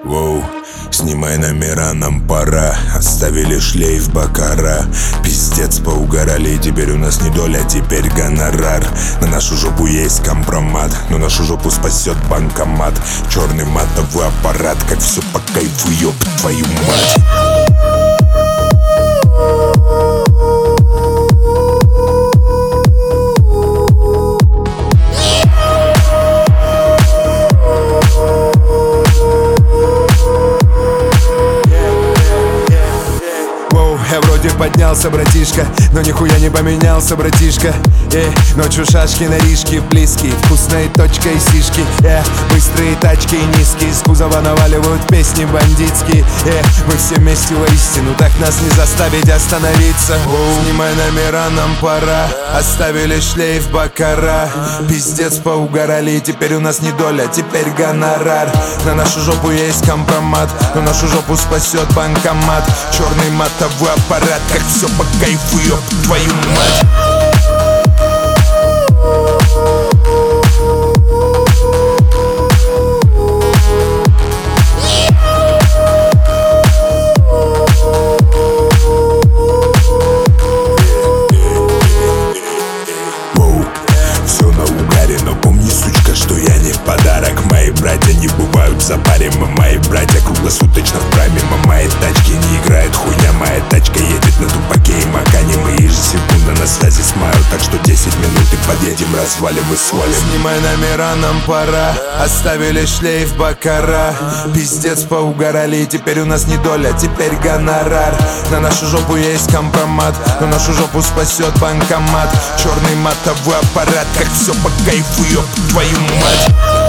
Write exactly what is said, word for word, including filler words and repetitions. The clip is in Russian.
Воу, снимай номера, нам пора. Оставили шлейф бакара. Пиздец, поугорали, и теперь у нас не доля, теперь гонорар. На нашу жопу есть компромат, но нашу жопу спасет банкомат. Черный матовый аппарат, как все по кайфу, ёб твою мать. Я вроде поднялся, братишка, но нихуя не поменялся, братишка. Эй, ночью шашки на рижке, близкие, вкусной точкой сишки. Эй, быстрые тачки низкие, с кузова наваливают песни бандитские. Эй, мы все вместе воистину, так нас не заставить остановиться. Оу, снимай номера, нам пора. Оставили шлейф бакара. Пиздец, поугорали, и теперь у нас не доля, теперь гонорар. На нашу жопу есть компромат, но нашу жопу спасет банкомат. Черный матовый аппарат, как все по кайфу, ёб твою мать. Все на угаре, но помни, сучка, что я не подарок. Мои братья не бывают в запаре, мы мои братья круглосуточно в прайме. Мы мои тачки не играет хуйня, моя тачка едет на тупаке и макане. Мы ежесекундно на связи с Майо, так что десять минут и подъедем, развалим и свалим. Снимай номера, нам пора. Оставили шлейф бакара. Пиздец, поугорали, и теперь у нас не доля, теперь гонорар. На нашу жопу есть компромат, но нашу жопу спасет банкомат. Черный матовый аппарат, как все по кайфу, ёб твою мать.